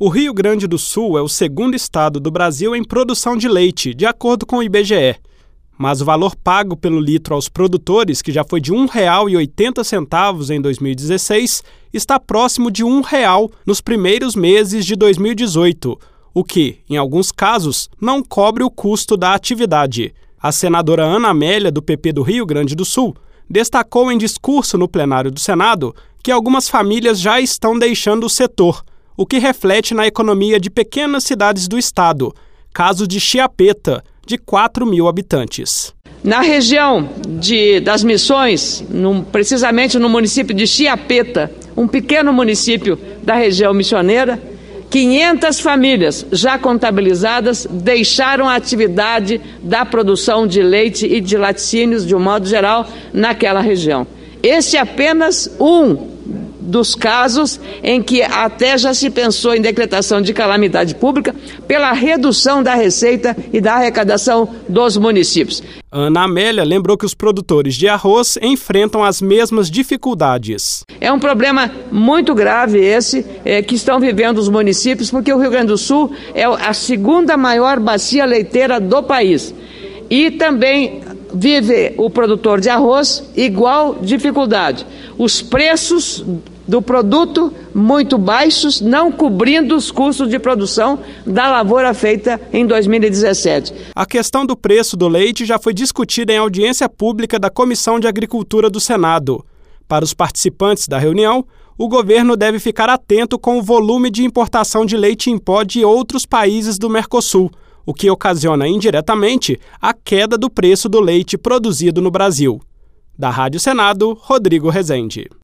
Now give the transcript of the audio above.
O Rio Grande do Sul é o segundo estado do Brasil em produção de leite, de acordo com o IBGE. Mas o valor pago pelo litro aos produtores, que já foi de R$ 1,80 em 2016, está próximo de R$ 1 nos primeiros meses de 2018, o que, em alguns casos, não cobre o custo da atividade. A senadora Ana Amélia, do PP do Rio Grande do Sul, destacou em discurso no plenário do Senado que algumas famílias já estão deixando o setor, o que reflete na economia de pequenas cidades do estado, caso de Chiapeta, de 4 mil habitantes. Na região das Missões, precisamente no município de Chiapeta, um pequeno município da região missioneira, 500 famílias já contabilizadas deixaram a atividade da produção de leite e de laticínios, de um modo geral, naquela região. Esse é apenas um dos casos em que até já se pensou em decretação de calamidade pública pela redução da receita e da arrecadação dos municípios. Ana Amélia lembrou que os produtores de arroz enfrentam as mesmas dificuldades. É um problema muito grave esse que estão vivendo os municípios, porque o Rio Grande do Sul é a segunda maior bacia leiteira do país. E também vive o produtor de arroz igual dificuldade. Os preços do produto muito baixos, não cobrindo os custos de produção da lavoura feita em 2017. A questão do preço do leite já foi discutida em audiência pública da Comissão de Agricultura do Senado. Para os participantes da reunião, o governo deve ficar atento com o volume de importação de leite em pó de outros países do Mercosul, o que ocasiona indiretamente a queda do preço do leite produzido no Brasil. Da Rádio Senado, Rodrigo Rezende.